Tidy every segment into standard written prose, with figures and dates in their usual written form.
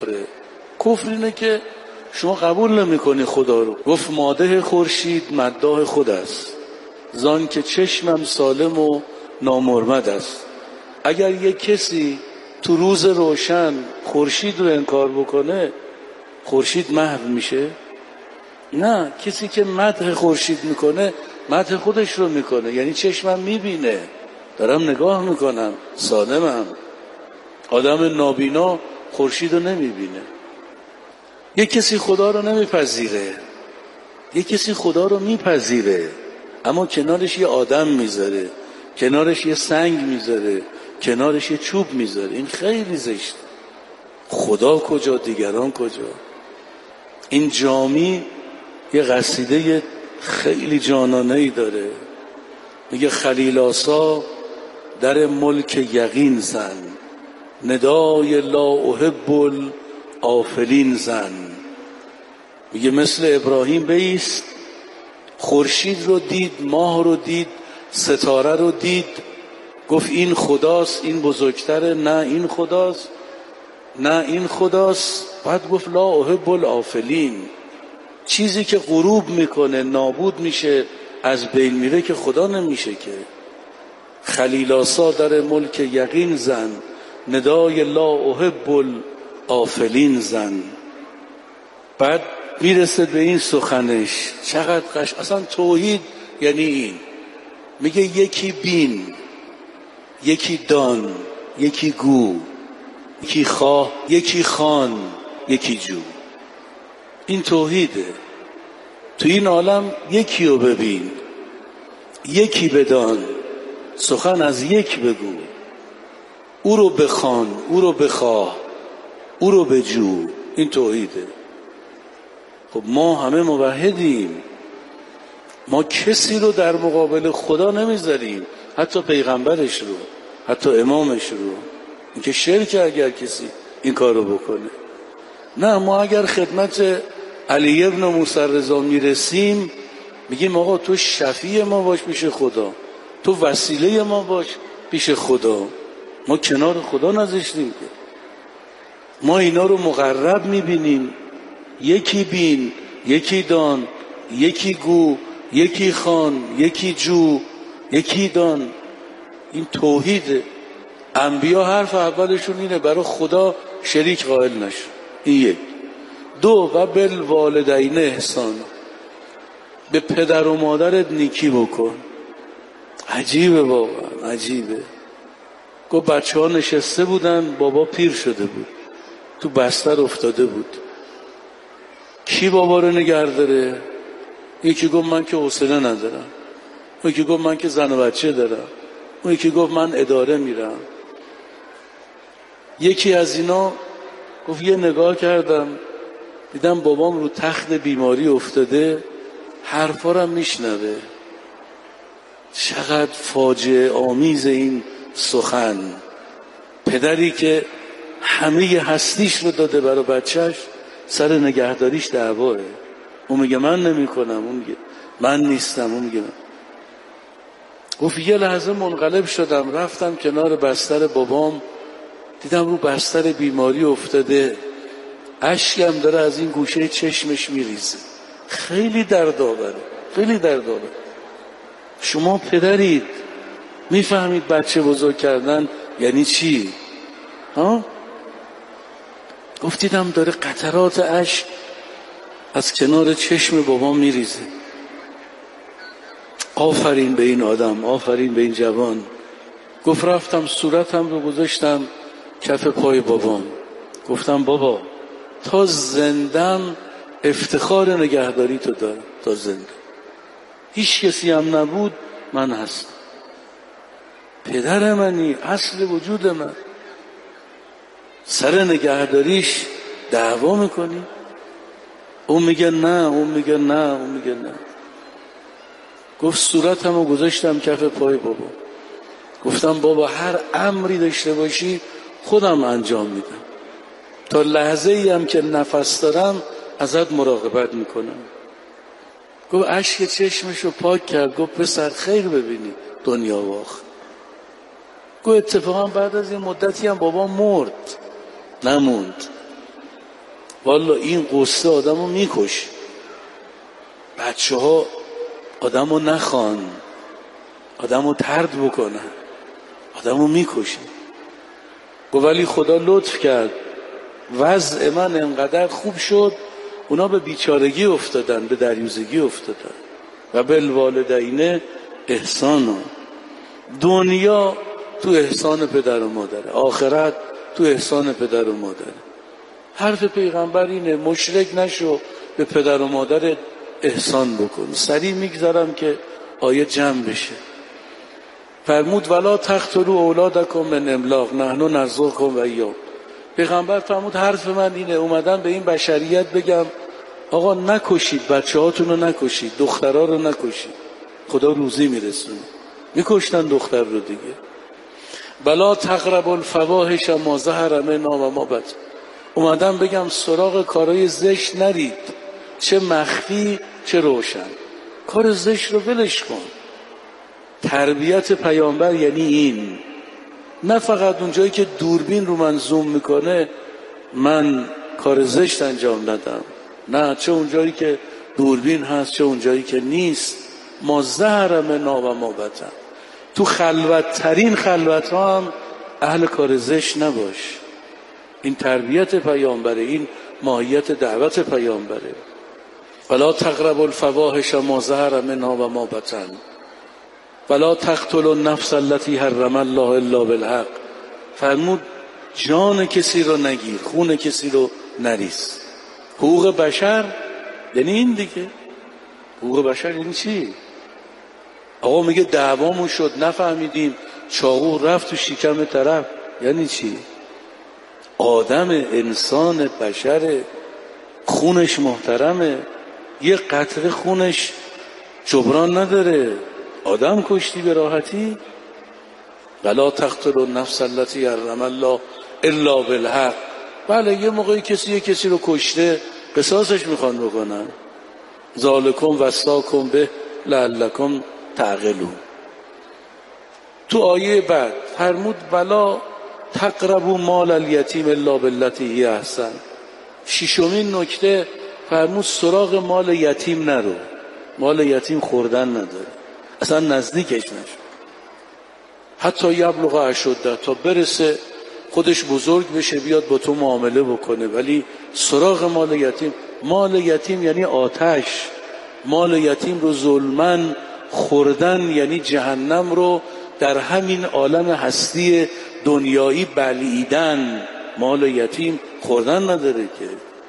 کفر اینه که شما قبول نمی‌کنی خدا رو. گفت ماده خورشید مداح خود است، زان که چشمم سالم و نامرمد است. اگر یک کسی تو روز روشن خورشید رو انکار بکنه، خورشید محو میشه؟ نه، کسی که مدح خورشید میکنه مدح خودش رو میکنه، یعنی چشمم میبینه، دارم نگاه میکنم، سالمم. آدم نابینا خورشید رو نمیبینه. یک کسی خدا رو نمیپذیره، یک کسی خدا رو میپذیره اما کنارش یه آدم میذاره، کنارش یه سنگ میذاره، کنارش یه چوب میذاره. این خیلی زشته. خدا کجا، دیگران کجا؟ این جامی یه قصیده خیلی جانانه‌ای داره، میگه خلیل آسا در ملک یقین زن، ندای لا احب الآفلین زن. میگه مثل ابراهیم بایست، خورشید رو دید، ماه رو دید، ستاره رو دید، گفت این خداست، این بزرگتره، نه این خداست، نه این خداست. بعد گفت لا احب الآفلین، چیزی که غروب میکنه، نابود میشه، از بین میره، که خدا نمیشه که. خلیل آسا در ملک یقین زن، ندای لا احب الآفلین زن. بعد میرسه به این سخنش، چقدر اصلا توحید یعنی این. میگه یکی بین، یکی دان، یکی گو، یکی خواه، یکی خان، یکی جو. این توحیده. تو این عالم یکی رو ببین، یکی بدان، سخن از یک بگو، او رو بخوان، او رو بخواه، او رو بجو. این توحیده. خب ما همه موحدیم، ما کسی رو در مقابل خدا نمیذاریم، حتی پیغمبرش رو، حتی امامش رو. این که شرک اگر کسی این کار رو بکنه. نه، ما اگر خدمت علی ابن موسی رضا میرسیم، میگیم آقا تو شفیع ما باش پیش خدا، تو وسیله ما باش پیش خدا. ما کنار خدا نذاشتیم که. ما اینا رو مقرب میبینیم. یکی بین، یکی دان، یکی گو، یکی خان، یکی جو، یکی دان. این توحیده. انبیا حرف اولشون اینه، برای خدا شریک قائل نشو. این یک. دو، و بالوالدین احسان، به پدر و مادرت نیکی بکن. عجیبه، واقعا عجیبه. گفت بچه ها نشسته بودن، بابا پیر شده بود، تو بستر افتاده بود. کی بابا رو نگه داره؟ یکی گفت من که حوصله ندارم، یکی گفت من که زن و بچه دارم، یکی گفت من اداره میرم. یکی از اینا گفت یه نگاه کردم دیدم بابام رو تخت بیماری افتاده، حرفا رو میشنوه. چقدر فاجعه آمیز این سخن. پدری که همه هستیش رو داده برای بچهش، سر نگهداریش دعواه. اون میگه من نمی کنم، اون میگه من نیستم، اون میگه من. گفت یه لحظه منقلب شدم، رفتم کنار بستر بابام، دیدم رو بستر بیماری افتاده، اشکم داره از این گوشه چشمش میریزه. خیلی دردآوره، خیلی دردآوره. شما پدرید، میفهمید بچه بزرگ کردن یعنی چی؟ ها؟ گفتیدم داره قطرات اشک از کنار چشم بابا میریزه. آفرین به این آدم، آفرین به این جوان. گفت رفتم صورتم رو گذاشتم کف پای بابام، گفتم بابا تا زندم افتخار نگهداری تو دارم، تا زنده. هیچ کسی هم نبود، من هستم. پدر منی، اصل وجود من. سر نگهداریش دعوا میکنی؟ اون میگه نه، اون میگه نه، اون میگه نه. گفت صورتم رو گذاشتم کف پای بابا، گفتم بابا هر امری داشته باشی خودم انجام میدم، تا لحظه ای هم که نفس دارم ازت مراقبت میکنم. گفت اشک چشمش رو پاک کرد، گفت پسر خیر ببینی دنیا و آخرت. گفت اتفاقا بعد از این مدتی هم بابا مرد، نموند. والا این قصه آدمو میکشه. بچه ها آدمو نخوان، آدمو طرد بکنن، آدمو میکشه. گفت ولی خدا لطف کرد، وضع من انقدر خوب شد اونا به بیچارگی افتادن، به دریوزگی افتادن. و بالوالدین احسانا. دنیا تو احسان پدر و مادره، آخرت تو احسان پدر و مادره. حرف پیغمبر اینه مشرک نشو، به پدر و مادر احسان بکن. سریع میگذارم که آیه جمع بشه. فرمود ولا تقتلوا اولادکم من املاق نحن نرزقکم و ایاهم. پیغمبر فرمود حرف من اینه، اومدم به این بشریت بگم آقا نکشید، بچه هاتون رو نکشید، دخترها رو نکشید، خدا روزی میرسونه. میکشتن دختر رو دیگه. بلا تقربوا الفواحش ما ظهر منها و ما بطن. اومدم بگم سراغ کارهای زشت نرید، چه مخفی چه روشن. کار زشت رو ولش کن. تربیت پیامبر یعنی این، نه فقط اونجایی که دوربین رو من زوم میکنه من کار زشت انجام ندم، نه، چه اونجایی که دوربین هست چه اونجایی که نیست. ما ظهر منها و ما بطن. تو خلوت ترین خلوت ها هم اهل کار زشت نباش. این تربیت پیامبره، این ماهیت دعوت پیامبره. ولا تقربوا الفواحش ما ظهر منها و ما بطن ولا تقتلوا النفس التي حرم الله الا بالحق. فرمود جان کسی رو نگیر، خون کسی رو نریز. حقوق بشر یعنی این دیگه. حقوق بشر یعنی چی؟ آقا میگه دعوامون شد نفهمیدیم، چاقو رفت تو شکم طرف، یعنی چی؟ آدم، انسان، بشر، خونش محترمه، یه قطره خونش جبران نداره. آدم کشتی به راحتی. ولا تقتلوا النفس التي حرم الله الا بالحق. بله یه موقعی کسی رو کشته قصاصش میخوان بکنن. ذالکم وصاکم به لعلکم تعقلون. تو آیه بعد فرمود ولا تقربوا مال الیتیم الا بالتی هی احسن. ششمین نکته فرمود سراغ مال یتیم نرو. مال یتیم خوردن نداره، اصلا نزدیکش نشو. حتی یبلغ اشده، تا برسه خودش بزرگ بشه بیاد با تو معامله بکنه. ولی سراغ مال یتیم، مال یتیم یعنی آتش. مال یتیم رو ظلمن خوردن یعنی جهنم رو در همین عالم هستی دنیایی بلعیدن. مال یتیم خوردن نداره که.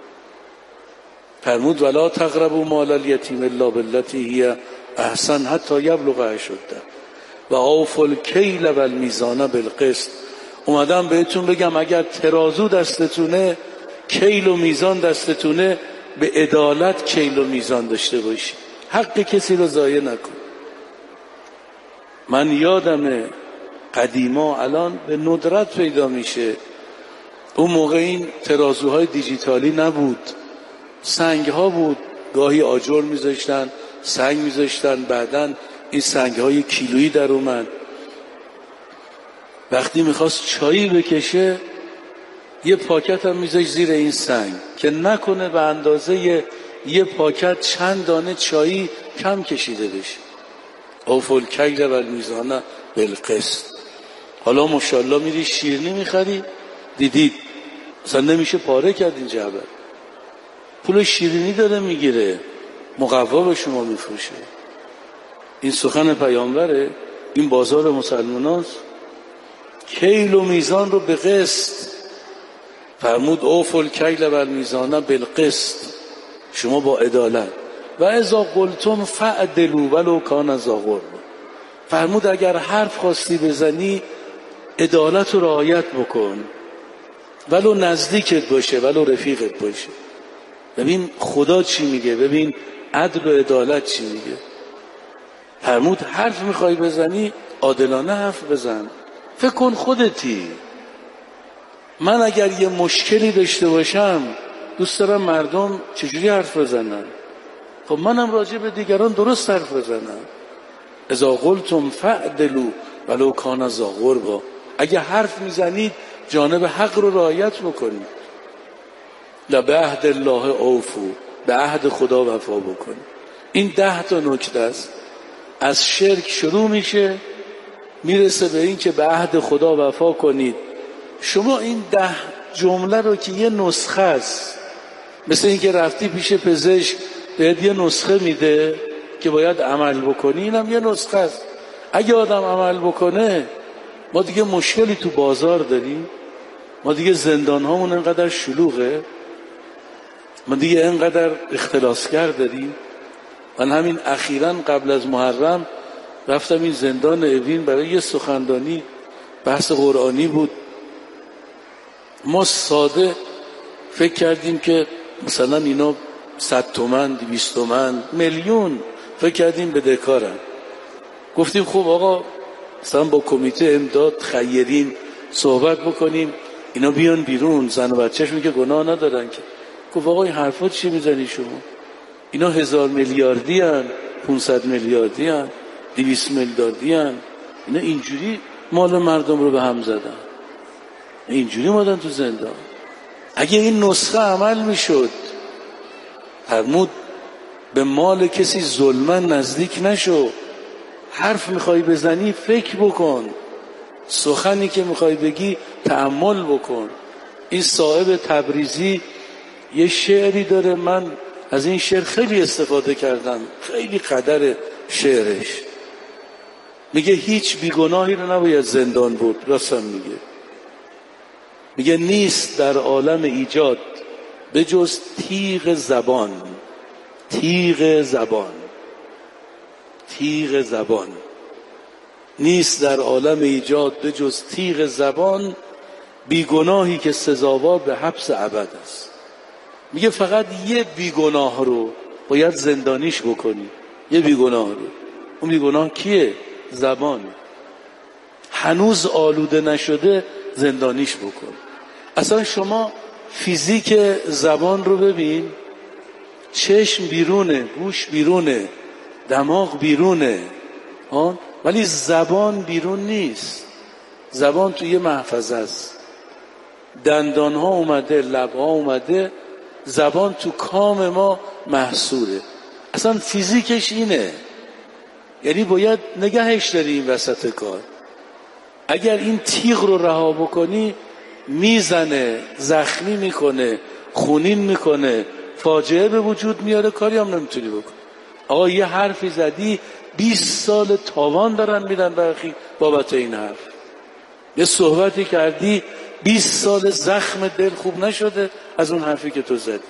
فرمود ولا تقربوا مال الیتیم الا بالتی هی احسن حتی یبلغ اشده و اوفوا الکیل و المیزان بالقسط. اومدم بهتون بگم اگر ترازو دستتونه، کیل و میزان دستتونه، به عدالت کیل و میزان داشته باشی، حق کسی رو ضایع نکن. من یادمه قدیما، الان به ندرت پیدا میشه، اون موقع این ترازوهای دیجیتالی نبود، سنگ ها بود، گاهی آجر میذاشتن، سنگ میذاشتن، بعدن این سنگ های کیلویی در اومد. وقتی میخواست چایی بکشه یه پاکت هم میذاشت زیر این سنگ که نکنه به اندازه یه پاکت چند دانه چایی کم کشیده بشه. اوفوا الکیل و المیزان بالقسط. حالا ماشاءالله میری شیرینی میخری، دیدید اصلا نمیشه پاره کرد این جعبه، پول شیرینی داره میگیره، مقوا به شما میفروشه. این سخن پیامبره، این بازار مسلماناست. کیل و میزان رو به قسط. فرمود اوفوا الکیل و المیزان بالقسط، شما با عدالت. و اذا قلتم فعدلوا ولو کان ذا قربى. فرمود اگر حرف خواستی بزنی عدالت رو رعایت بکن، ولو نزدیکت باشه، ولو رفیقت باشه. ببین خدا چی میگه، ببین عدل و عدالت چی میگه. فرمود حرف میخوای بزنی عادلانه حرف بزن. فکر کن خودتی. من اگر یه مشکلی داشته باشم دوست دارم مردم چجوری حرف بزنن، خب منم راجع به دیگران درست حرف بزنم. اذا قلتم فعدلوا ولو کان ذا قربى. اگه حرف میزنید جانب حق رو رعایت بکنید. به عهد الله اوفو، به عهد خدا وفا بکنید. این 10 تا نکته است. از شرک شروع میشه میرسه به این که به عهد خدا وفا کنید. شما این 10 جمله رو که یه نسخه است، مثل این که رفتی پیش پزشک بهت یه نسخه میده که باید عمل بکنی، اینم یه نسخه است. اگه آدم عمل بکنه، ما دیگه مشکلی تو بازار داریم؟ ما دیگه زندان هامون انقدر شلوغه؟ ما دیگه انقدر اختلاسگر داریم؟ من همین اخیراً قبل از محرم رفتم این زندان اوین برای یه سخنرانی، بحث قرآنی بود. ما ساده فکر کردیم که مثلا اینا 100 تومن 200 تومن میلیون فکر کردیم بدهکارن. گفتیم خب آقا مثلا با کمیته امداد خیرین صحبت بکنیم، اینا بیان بیرون، زن و بچه‌شون که گناه ندارن که. گفت آقا این حرفا چی میزنی شما؟ اینا 1000 میلیاردی هن، 500 میلیاردی هن، 200 میلیاردی هن. اینا اینجوری مال مردم رو به هم زدن، اینجوری مادن تو زندان. اگه این نسخه عمل میشد، فرمود به مال کسی ظلما نزدیک نشو. حرف میخوای بزنی فکر بکن، سخنی که میخوای بگی تأمل بکن. این صاحب تبریزی یه شعری داره، من از این شعر خیلی استفاده کردم، خیلی قدر شعرش. میگه هیچ بیگناهی رو نباید زندان برد. راستم میگه نیست در عالم ایجاد به جز تیغ زبان. تیغ زبان، تیغ زبان. نیست در عالم ایجاد به جز تیغ زبان، بیگناهی که سزاوار به حبس ابد است. میگه فقط یه بیگناه رو باید زندانیش بکنی، یه بیگناه رو. اون بیگناه کیه؟ زبان. هنوز آلوده نشده زندانیش بکن. اصلا شما فیزیک زبان رو ببین، چشم بیرونه، گوش بیرونه، دماغ بیرونه، ولی زبان بیرون نیست. زبان توی محفظه است، دندان ها اومده، لب ها اومده، زبان تو کام ما محصوره. اصلا فیزیکش اینه، یعنی باید نگهش داری این وسط کار. اگر این تیغ رو رها بکنی میزنه، زخمی میکنه، خونین میکنه، فاجعه به وجود میاره، کاری هم نمیتونی بکنی. آقا یه حرفی زدی 20 سال تاوان دارن میدن برخی بابت این حرف. یه صحبتی کردی 20 سال زخم دل خوب نشده از اون حرفی که تو زدی.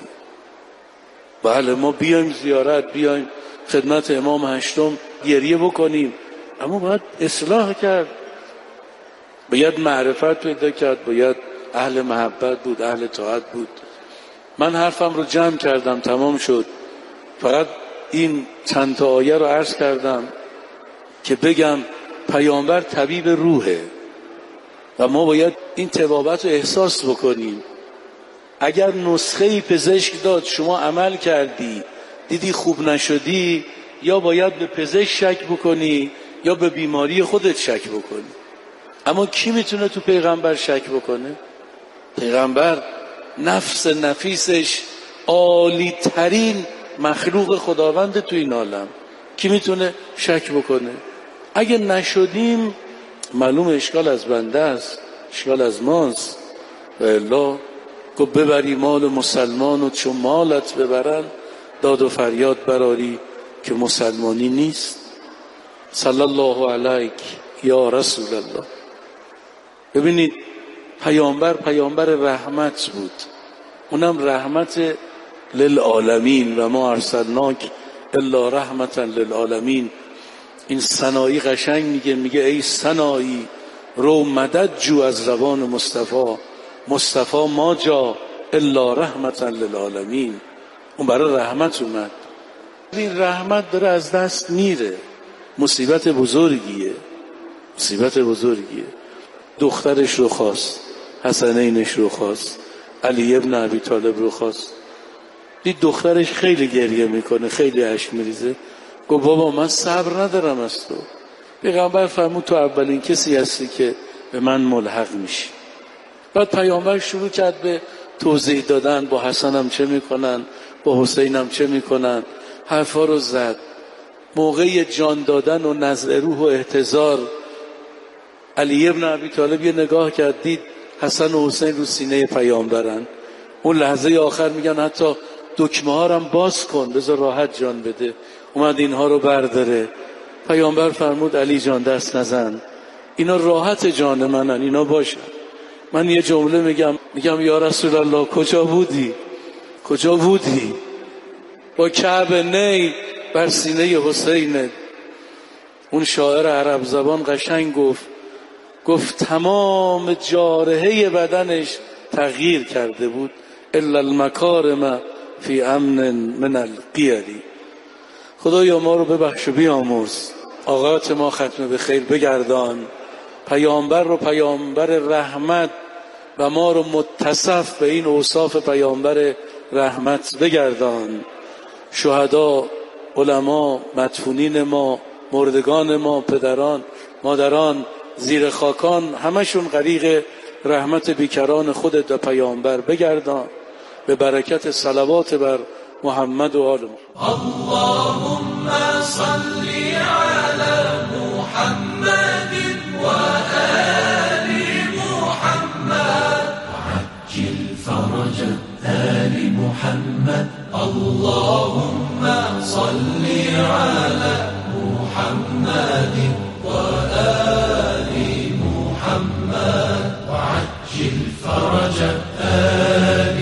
بله ما بیایم زیارت، بیایم خدمت امام هشتم گریه بکنیم، اما باید اصلاح کرد، باید معرفت پیدا کرد، باید اهل محبت بود، اهل طاعت بود. من حرفم رو جمع کردم، تمام شد. فقط این چند تا آیه رو عرض کردم که بگم پیامبر طبیب روحه و ما باید این طبابت رو احساس بکنیم. اگر نسخه‌ای پزشک داد شما عمل کردی دیدی خوب نشدی، یا باید به پزشک شک بکنی یا به بیماری خودت شک بکنی. اما کی میتونه تو پیغمبر شک بکنه؟ پیغمبر نفس نفیسش عالی ترین مخلوق خداوند تو این عالم، کی میتونه شک بکنه؟ اگه نشدیم معلوم اشکال از بنده است، اشکال از ماست. و الا گفت ببری مال مسلمان و چون مالت ببرن داد و فریاد براری که مسلمانی نیست. صلی الله علیک یا رسول الله. ببینید پیامبر رحمت بود، اونم رحمت للعالمین و ما ارسلناک الا رحمتا للعالمین. این سنایی قشنگ میگه ای سنایی رو مدد جو از روان مصطفی ما جا الا رحمتا للعالمین. اون برای رحمت اومد. این رحمت داره از دست میره، مصیبت بزرگیه. دخترش رو خواست، حسنینش رو خواست، علی ابن ابی طالب رو خواست. دید دخترش خیلی گریه میکنه، خیلی اشک میریزه. گفت بابا من صبر ندارم از تو. پیغمبر فرمود تو اولین کسی هستی که به من ملحق میشی. بعد پیامبر شروع کرد به توضیح دادن با حسنم چه میکنن، با حسینم چه میکنن، حرفا رو زد. موقع جان دادن و نزع روح و احتضار علی ابن ابی طالب یه نگاه کرد، دید حسن و حسین رو سینه پیامبرن. اون لحظه آخر میگن حتی دکمه ها رو هم باز کن بذار راحت جان بده. اومد اینها رو برداره. پیامبر فرمود علی جان دست نزن، اینا راحت جان منن، اینا باشن. من یه جمله میگم یا رسول الله کجا بودی با کعب نی بر سینه حسین. اون شاعر عرب زبان قشنگ گفت تمام جارحه بدنش تغییر کرده بود الا المکارم فی امن من القیل. خدایا ما رو ببخش و بیامرز، آقایت ما ختم به خیر بگردان، پیامبر رو پیامبر رحمت و ما رو متصف به این اوصاف پیامبر رحمت بگردان. شهدا، علما، مدفونین ما، مردگان ما، پدران، مادران، زیر خاکان، همشون غریق رحمت بیکران خودت و پیامبر بگردان به برکت صلوات بر محمد و آل محمد. اللهم صل علی محمد و آل محمد وعجل فرج آل محمد. اللهم صل علی محمد و آل محمد وعجل فرج آل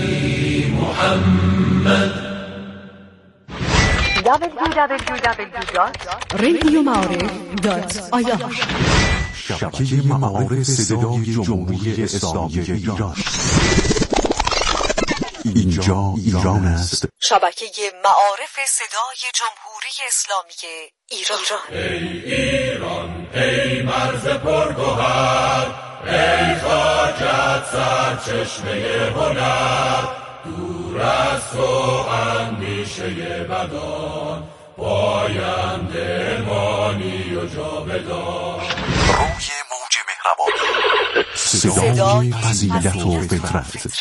محمد. www.radioma'arif.ir شبکه معارف صدای جمهوری اسلامی ایران. اینجا ایران است. شبکه معارف صدای جمهوری اسلامی ایران. ای ایران، ای مرز پرگوهر، ای خاکت سرچشمه هنر، دور از تو اندیشه بدان، پاینده مانی و جاودان. روی موج مهربانی، صدای فضیلت و فطرت.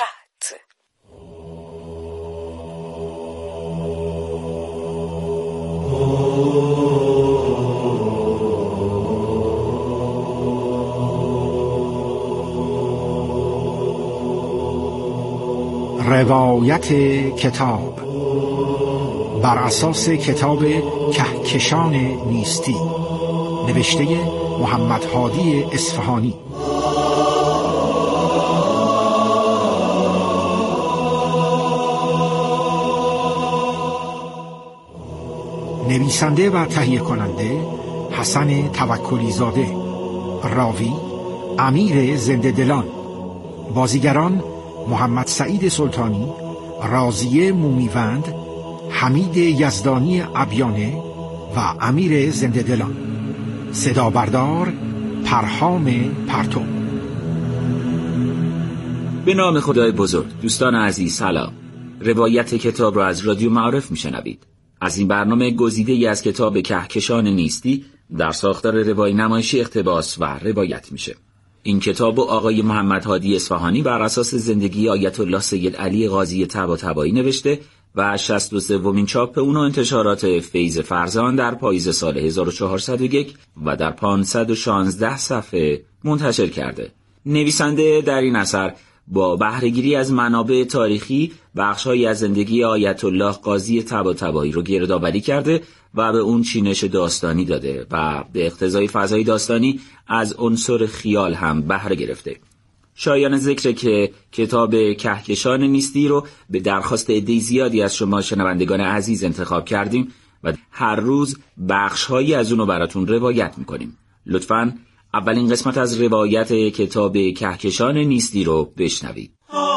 روایت کتاب بر اساس کتاب کهکشان نیستی، نوشته محمد هادی اصفهانی. نویسنده و تهیه کننده حسن توکلی زاده. راوی امیر زنده دلان. بازیگران محمد سعید سلطانی، راضیه مومیوند، حمید یزدانی ابیانه و امیر زنده دلان. صدا بردار پرهام پرتو. به نام خدای بزرگ. دوستان عزیز سلام. روایت کتاب را از رادیو معارف میشنوید. از این برنامه گزیده‌ای از کتاب کهکشان نیستی در ساختار روایی نمایشی اقتباس و روایت میشه. این کتاب و آقای محمد هادی اصفهانی بر اساس زندگی آیت الله سید علی قاضی طباطبایی نوشته و 63مین چاپ اون و انتشارات فیض فرزان در پاییز سال 1401 و در 516 صفحه منتشر کرده. نویسنده در این اثر با بهره‌گیری از منابع تاریخی بخش‌هایی از زندگی آیت الله قاضی طباطبایی رو گردآوری کرده و به اون چینش داستانی داده و به اقتضای فضای داستانی از عنصر خیال هم بهره گرفته. شایان ذکر که کتاب کهکشان نیستی رو به درخواست عده زیادی از شما شنوندگان عزیز انتخاب کردیم و هر روز بخش‌هایی از اون رو براتون روایت می‌کنیم. لطفاً اولین قسمت از روایت کتاب کهکشان نیستی رو بشنوید.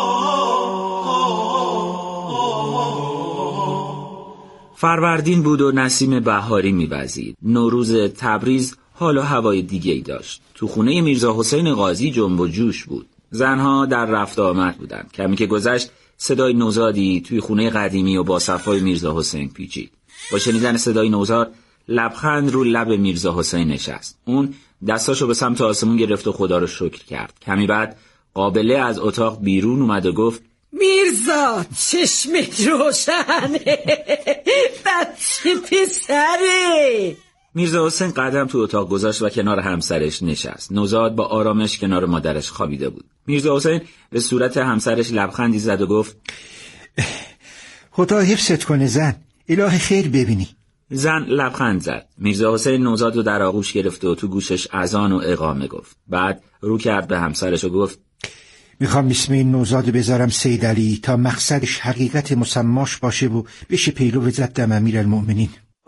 فروردین بود و نسیم بهاری می‌وزید. نوروز تبریز حال و هوای دیگه‌ای داشت. تو خونه میرزا حسین قاضی جنب و جوش بود. زنها در رفت آمد بودند. کمی که گذشت صدای نوزادی توی خونه قدیمی و با صفای میرزا حسین پیچید. با شنیدن صدای نوزاد لبخند رو لب میرزا حسین نشست. اون دستاشو به سمت آسمون گرفت و خدا رو شکر کرد. کمی بعد قابله از اتاق بیرون اومد و گفت: میرزا چشمت روشنه. بچه پسره. میرزا حسین قدم تو اتاق گذاشت و کنار همسرش نشست. نوزاد با آرامش کنار مادرش خوابیده بود. میرزا حسین به صورت همسرش لبخندی زد و گفت خدا حفظت کنه زن، الهی خیر ببینی. زن لبخند زد. میرزا حسین نوزاد رو در آغوش گرفت و تو گوشش اذان و اقامه گفت. بعد رو کرد به همسرش و گفت میخوام اسم این نوزاد بذارم سید علی تا مقصدش حقیقت مسماش باشه و بشه پیرو جدم امیرالمؤمنین.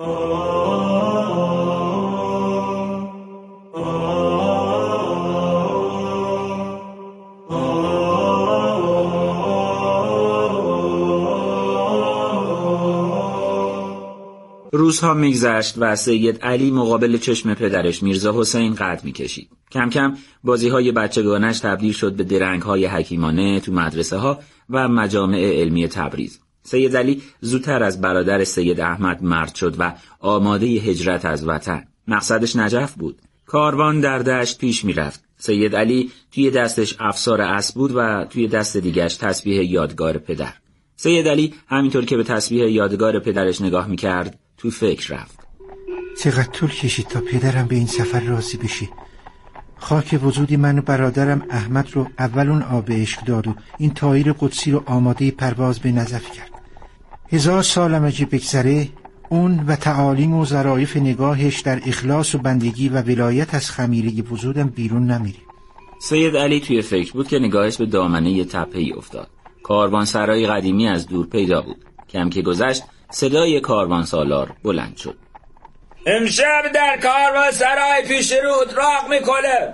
روزها میگذشت و سید علی مقابل چشم پدرش میرزا حسین قد میکشید. کم کم بازی‌های بچگانش تبدیل شد به درنگ‌های حکیمانه تو مدرسه‌ها و مجامع علمی تبریز. سید علی زودتر از برادر سید احمد مرد شد و آماده هجرت از وطن. مقصدش نجف بود. کاروان در دشت پیش میرفت. سید علی توی دستش افسار اسب بود و توی دست دیگرش تسبیح یادگار پدر. سید علی همینطور که به تسبیح یادگار پدرش نگاه میکرد تو فکر رفت. چقدر طول کشید تا پدرم به این سفر راضی بشه. خاک وجودی من و برادرم احمد رو اول اون آب عشق داد و این طایر قدسی رو آماده پرواز به نجف کرد. 1000 سالم اگه بگذره اون و تعالیم و ظرایف نگاهش در اخلاص و بندگی و ولایت از خمیره وجودم بیرون نمیره. سید علی توی فکر بود که نگاهش به دامنه تپه‌ای افتاد. کاروانسرای قدیمی از دور پیدا بود. کم که گذشت صدای کاروانسالار بلند شد. امشب در کاروانسرای پیش رو اتراق میکنه.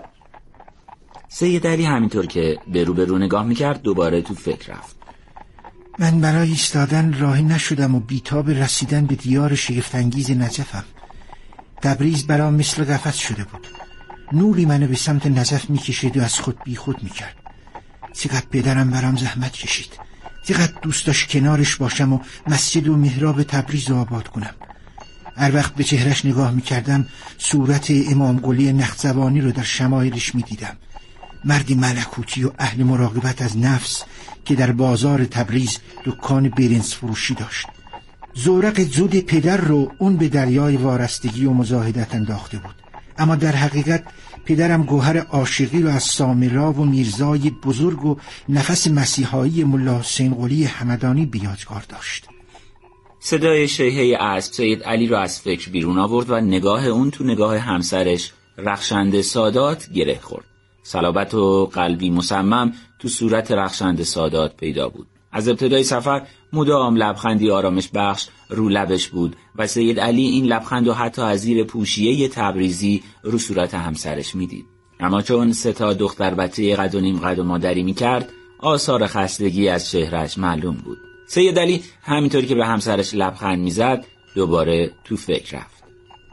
سید علی همینطور که به رو نگاه میکرد دوباره تو فکر رفت. من برای ایستادن راهی نشدم و بیتاب رسیدن به دیار شگفت‌انگیز نجفم. تبریز برام مثل قفس شده بود. نوری منو به سمت نجف میکشید و از خود بی خود میکرد. چقدر پدرم برام زحمت کشید. چقدر دوست داشت کنارش باشم و مسجد و محراب تبریز رو آباد کنم. هر وقت به چهرش نگاه میکردم صورت امام قلی نخزوانی رو در شمایلش میدیدم. مردی ملکوتی و اهل مراقبت از نفس که در بازار تبریز دکان برنج فروشی داشت. زورق زود پدر رو اون به دریای وارستگی و مزاحدت انداخته بود. اما در حقیقت پدرم گوهر عاشقی رو از سامرا و میرزای بزرگ و نفس مسیحایی ملا حسین قلی همدانی بیادگار داشت. صدای شیهه اسب سید علی رو از فکر بیرون آورد و نگاه اون تو نگاه همسرش رخشنده سادات گره خورد. صلابت و قلبی مصمم تو صورت رخشنده سادات پیدا بود. از ابتدای سفر مدام لبخندی آرامش بخش رو لبش بود و سید علی این لبخند رو حتی از زیر پوشیه تبریزی رو صورت همسرش میدید. اما چون 3 دختر بچه قد و نیم قد و مادری میکرد آثار خستگی از چهرهش معلوم بود. سید علی همینطور که به همسرش لبخند میزد دوباره تو فکر رفت.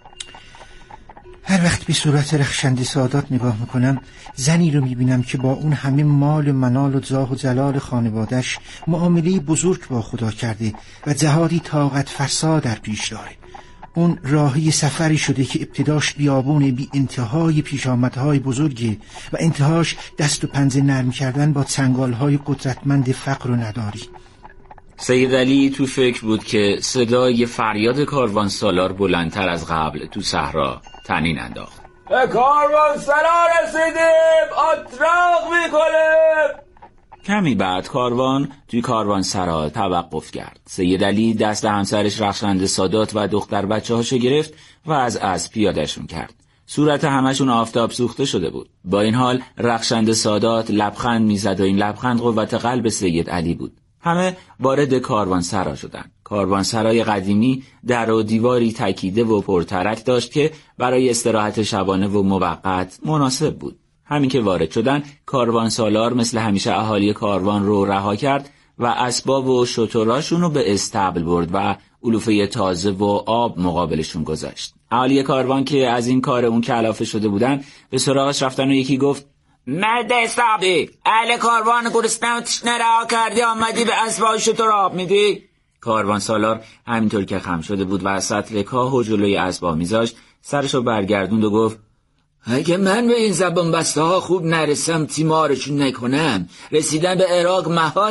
هر وقت به صورت رخشنده سادات نگاه میکنم زنی رو میبینم که با اون همه مال و منال و جاه و جلال خانوادش معامله بزرگ با خدا کرده و جهادی طاقت فرسا در پیش داره. اون راهی سفری شده که ابتداش بیابون بی انتهای پیشامدهای بزرگه و انتهاش دست و پنجه نرم کردن با چنگالهای قدرتمند فقر و نداری. سید علی تو فکر بود که صدای فریاد کاروانسالار بلندتر از قبل تو صحرا طنین انداخت. به کاروانسرا رسیدیم، اتراق میکنیم. کمی بعد کاروان توی کاروانسرا توقف کرد. سید علی دست همسرش رخشنده سادات و دختر بچه هاشو گرفت و از اسب پیادهشون کرد. صورت همشون آفتاب سوخته شده بود. با این حال رخشنده سادات لبخند میزد و این لبخند قوت قلب سید علی بود. همه وارد کاروانسرا شدند. کاروانسرای قدیمی در و دیواری تکیده و پرترک داشت که برای استراحت شبانه و موقت مناسب بود. همین که وارد شدن کاروانسالار مثل همیشه اهالی کاروان رو رها کرد و اسباب و شتراشون رو به استبل برد و علوفه تازه و آب مقابلشون گذاشت. اهالی کاروان که از این کار اون کلافه شده بودن به سراغش رفتن و یکی گفت: مرد حسابی، اهل کاروان گرسنه و تشنه رها کردی آمدی به اسباب و شتر آب میدی؟ کاروانسالار همینطور که خم شده بود و سطل کاه و جلوی اسباب میذاشت سرشو برگردوند و گفت: اگه من به این زبان بسته ها خوب نرسم تیمارشون نکنم رسیدن به عراق محاله.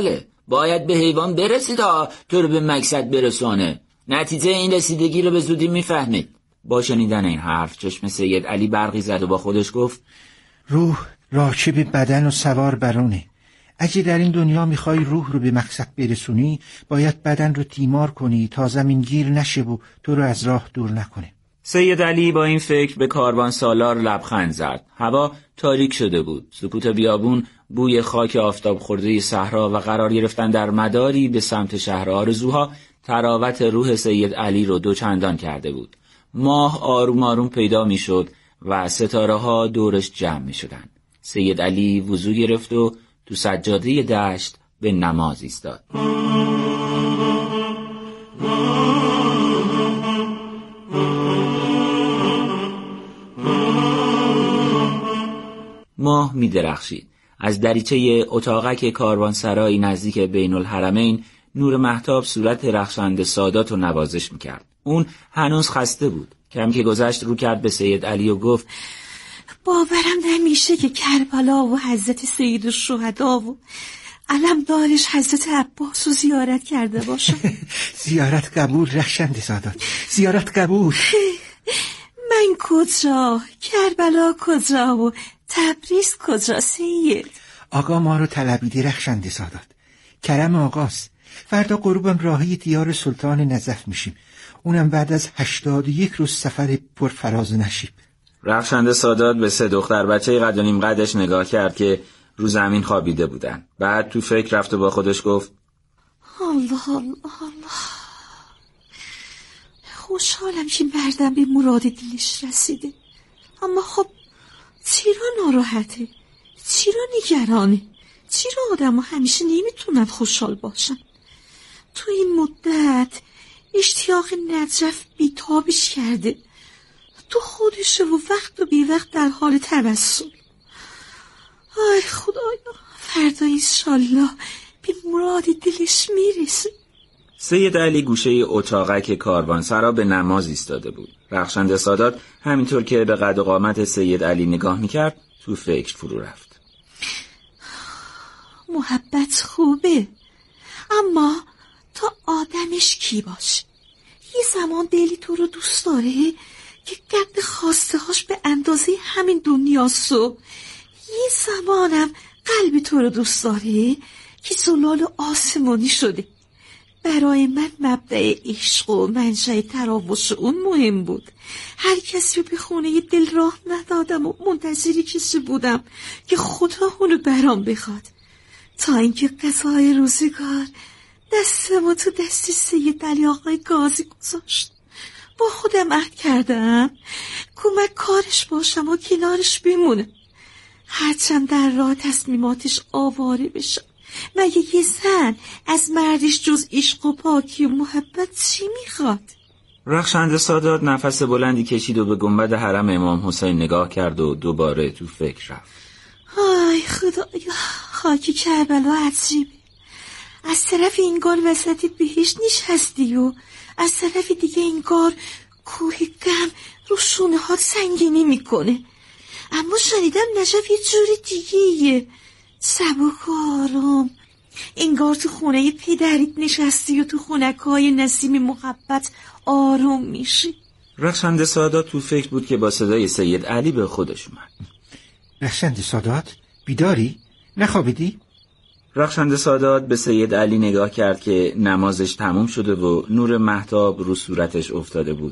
باید به حیوان برسی تا تو رو به مقصد برسانه. نتیجه این رسیدگی رو به زودی میفهمید. با شنیدن این حرف چشم سید علی برقی زد و با خودش گفت روح راکب بدن و سوار برونه. اگه در این دنیا میخوای روح رو به مقصد برسونی باید بدن رو تیمار کنی تا زمین گیر نشه و تو رو از راه دور نکنه. سید علی با این فکر به کاروان سالار لبخند زد. هوا تاریک شده بود. سکوت بیابون، بوی خاک آفتاب خورده صحرا و قرار گرفتن در مداری به سمت شهر آرزوها تراوت روح سید علی رو دوچندان کرده بود. ماه آروم آروم پیدا می شد و ستاره ها دورش جمع می شدن. سید علی وضو گرفت و تو سجاده دشت به نماز ایستاد. ماه می درخشید. از دریچه اتاقک کاروانسرای نزدیک بین الحرمین نور مهتاب صورت رخشنده سادات رو نوازش می کرد. اون هنوز خسته بود. کم که گذشت رو کرد به سید علی و گفت باورم نمیشه که کربلا و حضرت سید الشهدا و علمدارش حضرت عباس رو زیارت کرده باشم. زیارت قبول رخشنده سادات، زیارت قبول. من کجا؟ کربلا کجا و تبریز کجا سید؟ آقا ما رو طلبیده رخشنده سادات. کرم آقاست. فردا غروبم راهی دیار سلطان نجف میشیم. اونم بعد از 81 روز سفر پر فراز و نشیب. رخشنده سادات به 3 دختر بچه قد و نیم قدش نگاه کرد که رو زمین خوابیده بودن. بعد تو فکر رفت و با خودش گفت الله الله الله، خوشحالم که مردم به مراد دلش رسیده. اما خب چرا ناراحته؟ چرا نگرانه؟ چرا آدم همیشه نمیتونن خوشحال باشن؟ تو این مدت اشتیاق نجف بیتابش کرده. تو خودشه و وقت و بی وقت در حال توسل. آی خدایا، فردا انشالله به مراد دلش میرسه. سید علی گوشه اتاقک کاروانسرا به نماز ایستاده بود. رخشنده سادات همینطور که به قد و قامت سید علی نگاه میکرد تو فکر فرو رفت. محبت خوبه، اما تا آدمش کی باشه؟ یه زمان دلی تو رو دوست داره که قد خواسته هاش به اندازه همین دنیاست و یه زمانم قلب تو رو دوست داره که زلال آسمانی شده. برای من مبدأ عشق و منشأ تراوش اون مهم بود. هر کسی رو به خونه دل راه ندادم و منتظری کسی بودم که خدا اونو برام بخواد، تا اینکه قضای روزگار دستمو تو دست سید علی آقای قاضی گذاشت. با خودم عهد کردم کمک کارش باشم و کنارش بمونم، هرچند در راه تصمیماتش آواره بشم. مگه یه زن از مردش جز عشق و پاکی و محبت چی میخواد؟ رخشنده سادات نفس بلندی کشید و به گنبد حرم امام حسین نگاه کرد و دوباره تو فکر رفت. آی خدایا، خاکی کربلا عجیبه. از طرف انگار وسط بهشت نشستی و از طرف دیگه انگار کوه غم رو شونه ها سنگینی میکنه. اما شنیدم نجف یه جوری دیگه، سبک و آرام، انگار تو خونه پدریت نشستی و تو خونک‌های نسیم محبت آروم میشی. رخشنده سادات تو فکر بود که با صدای سید علی به خودش اومد. رخشنده سادات، بیداری؟ نخوابیدی؟ رخشنده سادات به سید علی نگاه کرد که نمازش تموم شده و نور مهتاب رو صورتش افتاده بود.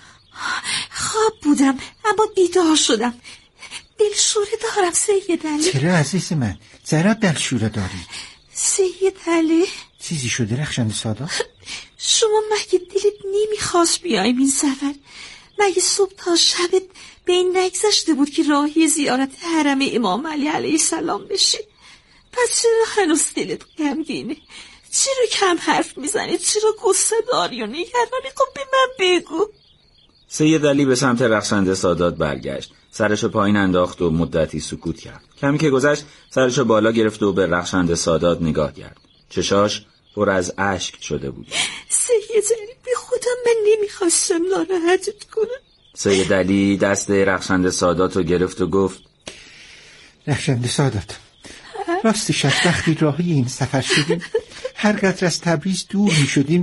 خواب بودم اما بیدار شدم. دلشوره دارم سید علی. چرا عزیز من؟ ذرا دلشوره داری؟ سید علی، چیزی شده رخشنده سادات؟ شما مگه دلت نمیخواست بیایم این سفر؟ مگه صبح تا شبت به این نگذشته بود که راهی زیارت حرم امام علی علیه السلام بشی؟ پس چرا هنوز دلت غمگینه؟ چرا کم حرف میزنی؟ چرا قصه داری و نگرانی؟ خب به من بگو. سید علی به سمت رخشنده سادات برگشت. سرشو پایین انداخت و مدتی سکوت کرد. کمی که گذشت سرشو بالا گرفت و به رخشنده سادات نگاه کرد. چشاش پر از اشک شده بود. سید علی، به خودم من نمیخواستم ناراحتت کنم. سید علی دست رخشنده سادات رو گرفت و گفت رخشنده سادات، راستش از وقتی راهی این سفر شدیم هر قدر از تبریز دور می شدیم